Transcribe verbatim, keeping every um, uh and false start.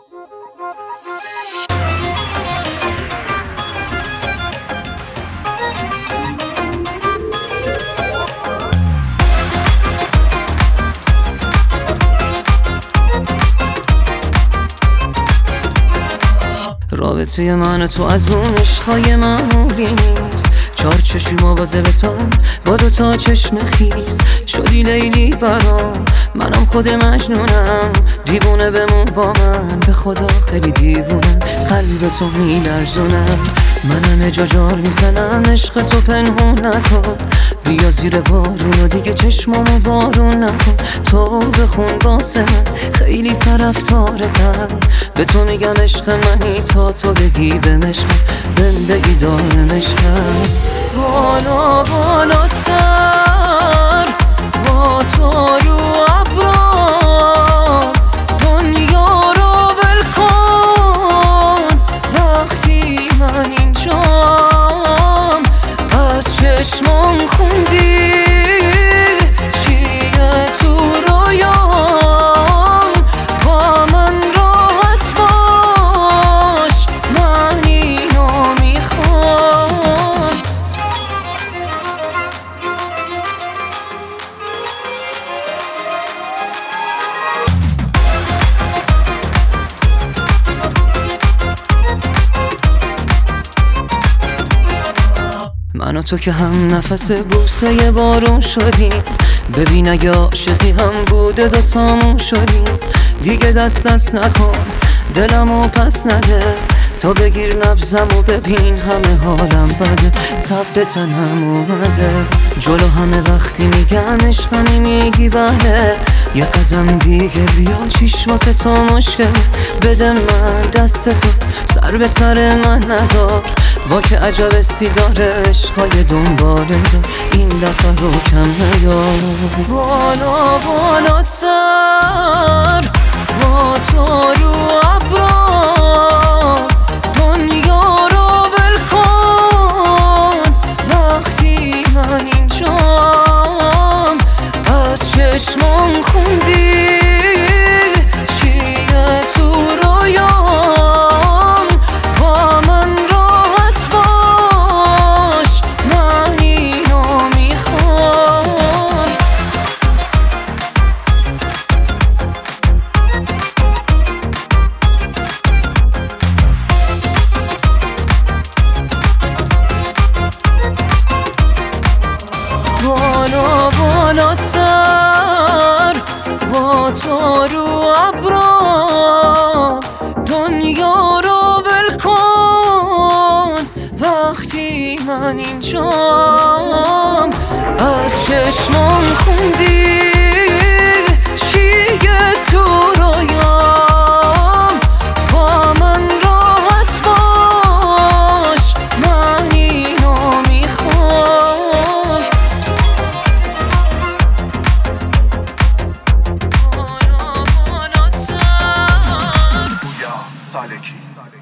رابطه من و تو از اون عشقای معمولی نیست. چار چشم مواظبتم با دو تا چشم خیس. شدی لیلی برام، منم خود مجنونم. دیوونه بمون با من، به خدا خیلی دیوونم. قلب تو میلرزونم، من همه جا جار میزنم. عشق تو پنهون نکن، بیا زیر بارون و دیگه چشمامو بارون نکن. تو بخون واسه من، خیلی طرفدارتم. به تو میگم عشق منی تا تو بگی به مشقم، بهم بگی دارم عشقم. بالا بالا سر با تو رو ابرام، دنیا رو ول کن وقتی من اینجام. از چشمام خوندی چیه تو رویام، با من راحت باش، من اینو میخوام. من و تو که هم نفس بوسه بارون شدیم. ببین اگه عاشقی هم بوده دوتامون شدیم. دیگه دست دست نکن، دلمو پس نده. تا بگیر نبضم و ببین همه حالم بده. تب به تنم اومده، جلو همه وقتی میگن عشقمی میگی بله. یه قدم دیگه بیا، چیش واسه تو مشکل. بده من دست تو، سر به سر من نذار. وا که عجب سیگار عشقای دنبال دار، این دفعه رو کم نیار. بالا بالا سر با تو رو ابرام، دنیا رو ول کن وقتی من اینجام. از چشمام خوندی چیه تو رویام، با من راحت باش، من اینو میخوام. بالا بالا سر با تو رو ابرام، دنیا رو ول کن وقتی من اینجام. از چشمام خوندی چیه تو رویام، با من راحت باش، من اینو میخوام. سالکی